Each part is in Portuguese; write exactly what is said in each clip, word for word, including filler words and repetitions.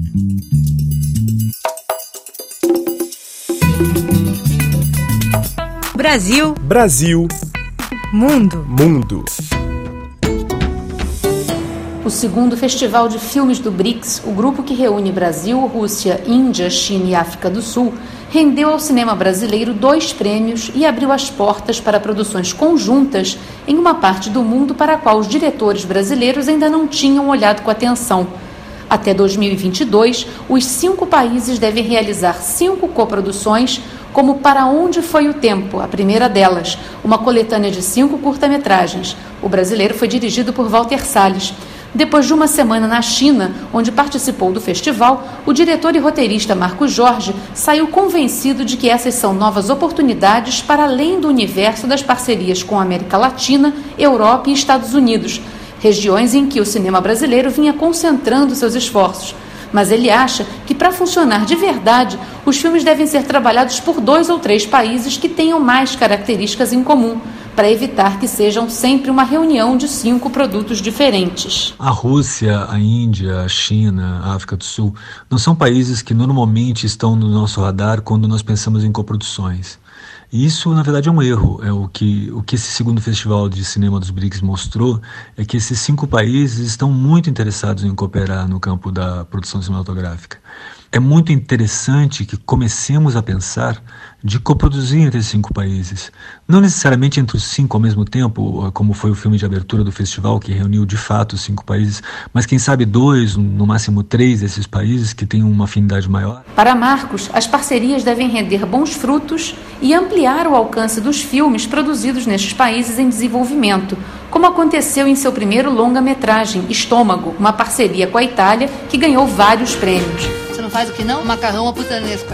Brasil. Brasil. Mundo. Mundo. O segundo Festival de Filmes do BRICS, o grupo que reúne Brasil, Rússia, Índia, China e África do Sul, rendeu ao cinema brasileiro dois prêmios e abriu as portas para produções conjuntas em uma parte do mundo para a qual os diretores brasileiros ainda não tinham olhado com atenção. Até dois mil e vinte e dois, os cinco países devem realizar cinco coproduções, como Para Onde Foi o Tempo, a primeira delas, uma coletânea de cinco curta-metragens. O brasileiro foi dirigido por Walter Salles. Depois de uma semana na China, onde participou do festival, o diretor e roteirista Marcos Jorge saiu convencido de que essas são novas oportunidades para além do universo das parcerias com a América Latina, Europa e Estados Unidos, regiões em que o cinema brasileiro vinha concentrando seus esforços. Mas ele acha que, para funcionar de verdade, os filmes devem ser trabalhados por dois ou três países que tenham mais características em comum, para evitar que sejam sempre uma reunião de cinco produtos diferentes. A Rússia, a Índia, a China, a África do Sul não são países que normalmente estão no nosso radar quando nós pensamos em coproduções. E isso, na verdade, é um erro. É o que, o que esse segundo Festival de Cinema dos BRICS mostrou é que esses cinco países estão muito interessados em cooperar no campo da produção cinematográfica. É muito interessante que comecemos a pensar de coproduzir entre cinco países. Não necessariamente entre os cinco ao mesmo tempo, como foi o filme de abertura do festival, que reuniu de fato os cinco países, mas quem sabe dois, no máximo três desses países que têm uma afinidade maior. Para Marcos, as parcerias devem render bons frutos e ampliar o alcance dos filmes produzidos nestes países em desenvolvimento, como aconteceu em seu primeiro longa-metragem, Estômago, uma parceria com a Itália que ganhou vários prêmios. Você não faz o que não? Macarrão à putanesca.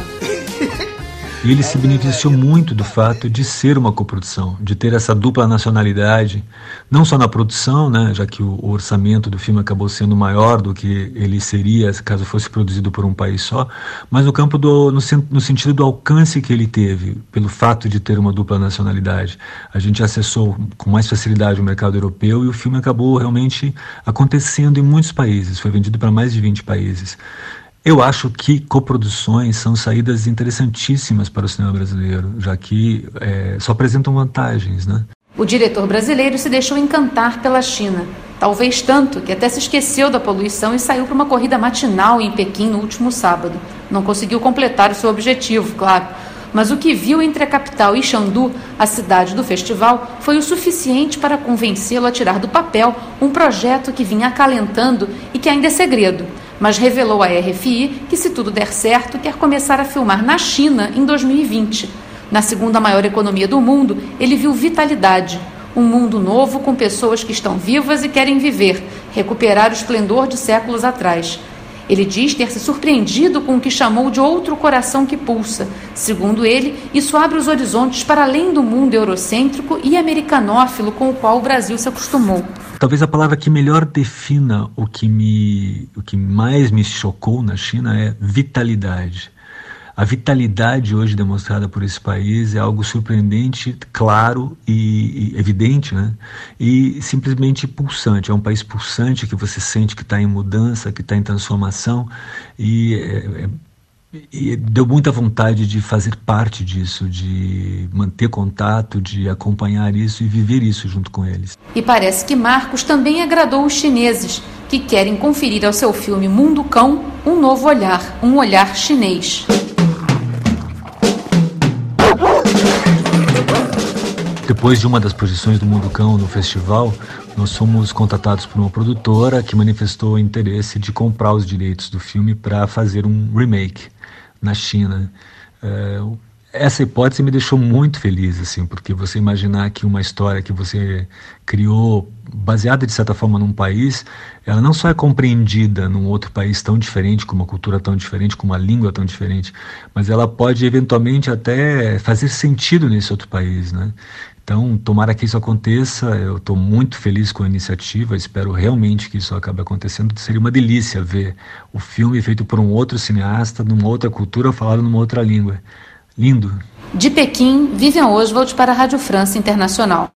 E ele se beneficiou muito do fato de ser uma coprodução, de ter essa dupla nacionalidade, não só na produção, né, já que o, o orçamento do filme acabou sendo maior do que ele seria caso fosse produzido por um país só, mas no campo do, no, no sentido do alcance que ele teve, pelo fato de ter uma dupla nacionalidade. A gente acessou com mais facilidade o mercado europeu e o filme acabou realmente acontecendo em muitos países, foi vendido para mais de vinte países. Eu acho que coproduções são saídas interessantíssimas para o cinema brasileiro, já que é, só apresentam vantagens, né? O diretor brasileiro se deixou encantar pela China, talvez tanto que até se esqueceu da poluição e saiu para uma corrida matinal em Pequim no último sábado. Não conseguiu completar o seu objetivo, claro, mas o que viu entre a capital e Chengdu, a cidade do festival, foi o suficiente para convencê-lo a tirar do papel um projeto que vinha acalentando e que ainda é segredo, mas revelou à R F I que, se tudo der certo, quer começar a filmar na China em dois mil e vinte. Na segunda maior economia do mundo, ele viu vitalidade, um mundo novo com pessoas que estão vivas e querem viver, recuperar o esplendor de séculos atrás. Ele diz ter se surpreendido com o que chamou de outro coração que pulsa. Segundo ele, isso abre os horizontes para além do mundo eurocêntrico e americanófilo com o qual o Brasil se acostumou. Talvez a palavra que melhor defina o que, me, o que mais me chocou na China é vitalidade. A vitalidade hoje demonstrada por esse país é algo surpreendente, claro e, e evidente, né? E simplesmente pulsante. É um país pulsante que você sente que está em mudança, que está em transformação e, é, é, e deu muita vontade de fazer parte disso, de manter contato, de acompanhar isso e viver isso junto com eles. E parece que Marcos também agradou os chineses, que querem conferir ao seu filme Mundo Cão um novo olhar, um olhar chinês. Depois de uma das projeções do Mundo Cão no festival, nós fomos contatados por uma produtora que manifestou interesse de comprar os direitos do filme para fazer um remake na China. É, essa hipótese me deixou muito feliz, assim, porque você imaginar que uma história que você criou, baseada de certa forma num país, ela não só é compreendida num outro país tão diferente, com uma cultura tão diferente, com uma língua tão diferente, mas ela pode eventualmente até fazer sentido nesse outro país, né? Então, tomara que isso aconteça, eu estou muito feliz com a iniciativa, espero realmente que isso acabe acontecendo. Seria uma delícia ver o filme feito por um outro cineasta, numa outra cultura, falado numa outra língua. Lindo! De Pequim, Vivian Oswald para a Rádio França Internacional.